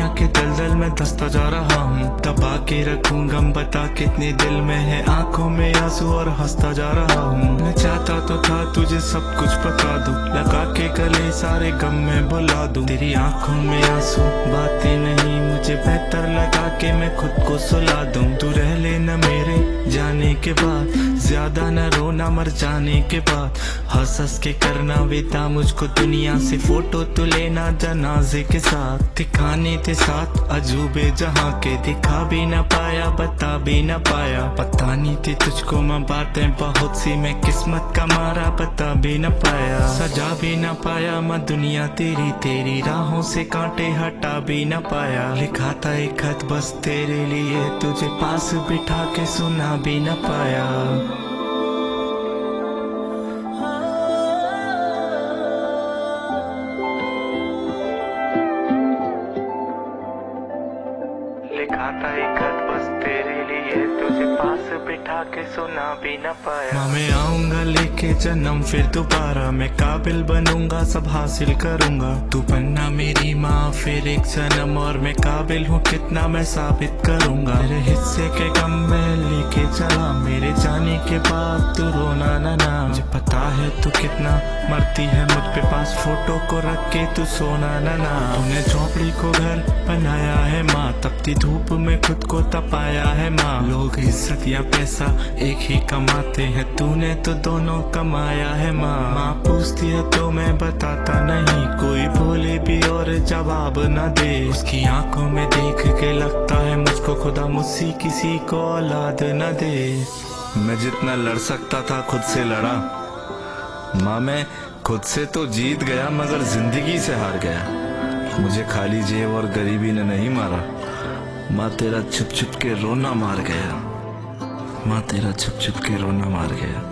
दुनिया के दलदल में धंसता जा रहा हूँ। दबा के रखूं गम, बता कितने दिल में है, आंखों में आंसू और हंसता जा रहा हूँ। मैं चाहता तो था तुझे सब कुछ बता दूं, लगा के गले सारे गम में भुला दूं। तेरी आंखों में आंसू बातें नहीं, मुझे बेहतर लगा के मैं खुद को सुला दूं। तू रह लेना मेरे जाने के बाद, ज्यादा न रोना मर जाने के बाद। हंस हंस के करना विदा मुझको दुनिया से, फोटो तो लेना जनाजे के साथ। दिखाने थे साथ अजूबे जहाँ के, दिखा भी न पाया बता भी न पाया। पता नहीं थी तुझको मैं बातें बहुत सी, मैं किस्मत का मारा बता भी न पाया। सजा भी न पाया मैं दुनिया तेरी, तेरी राहों से कांटे हटा भी न पाया। लिखा था एक खत बस तेरे लिए, तुझे पास बिठा के सुना भी न पाया। लिखा था एक खत बस तेरे लिए, तुझे पास बिठा के सुना भी न पाया। माँ मैं आऊंगा लेके जन्म फिर दोबारा, मैं काबिल बनूंगा सब हासिल करूंगा। तू बनना मेरी माँ फिर एक जन्म, और मैं काबिल हूँ कितना मैं साबित करूंगा। तेरे हिस्से के गम में लेके चला, मेरे जाने के बाद तू रोना ना। मुझे पता है तू कितना मरती है मुझ पे, पास फोटो को रख के तू सोना ना। तूने झोपड़ी को घर बनाया है माँ, तपती धूप में खुद को तपाया है माँ। लोग इज्जत या पैसा एक ही कमाते हैं, तूने तो दोनों कमाया है माँ। माँ पूछती है तो मैं बताता नहीं, कोई बोले भी और जवाब न दे। उसकी आंखों में देख के लगता है मुझको खुदा मुझसे किसी को औलाद न दे। मैं जितना लड़ सकता था खुद से लड़ा माँ, मैं खुद से तो जीत गया मगर जिंदगी से हार गया। मुझे खाली जेब और गरीबी ने नहीं मारा माँ, तेरा छुप छुप के रोना मार गया। माँ तेरा छुप छुप के रोना मार गया।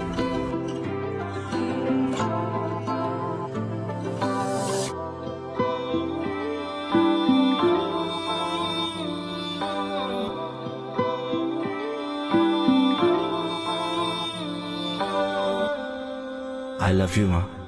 I love you माँ।